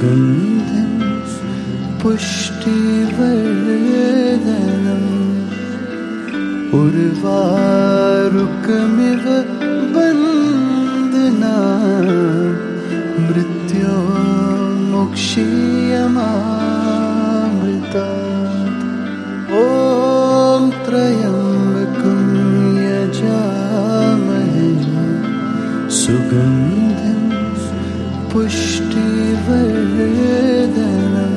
सुगन्धिं पुष्टिवर्धनम् उर्वारुकमिव वन्दना मृत्योर्मुक्षीयमामृतात्। ॐ त्र्यम्बकं यजामहे सुगन्धिं पुष्टिवर्धनम्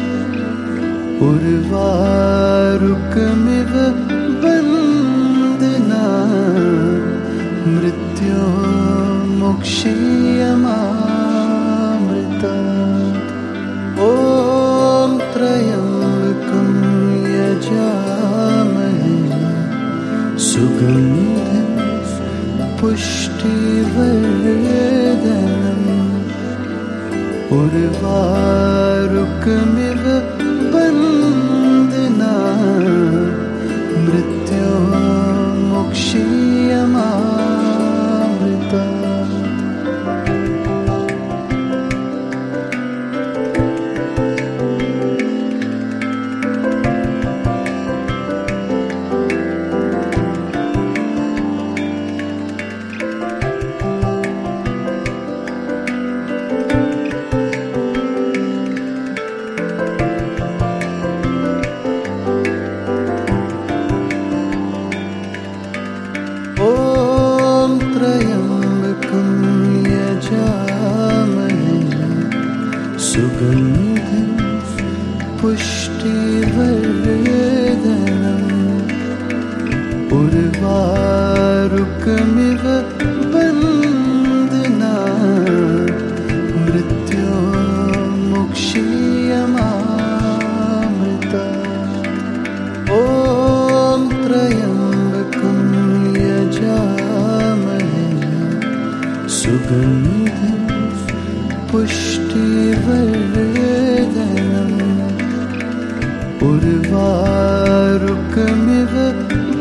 उर्वारुकमिव वन्दना मृत्योर्मुक्षीयमामृतात्। ॐ त्र्यम्बकं यजामहे सुगन्धिं पुष्टिवर्धनम् उर्वारुकमिव वन्दना मृत्योर्मुक्षीयमामृतात्। ॐ त्र्यम्बकं यजामहे सुगन्धिं पुष्टिवर्धनम् उर्वारुकमिव वन्दना मृत्योर्मुक्षीयमामृतात्। ॐ त्र्यम्बकं यजामहे सुगन्धिं पुष्टिवर्धनम् उर्वारुकमिव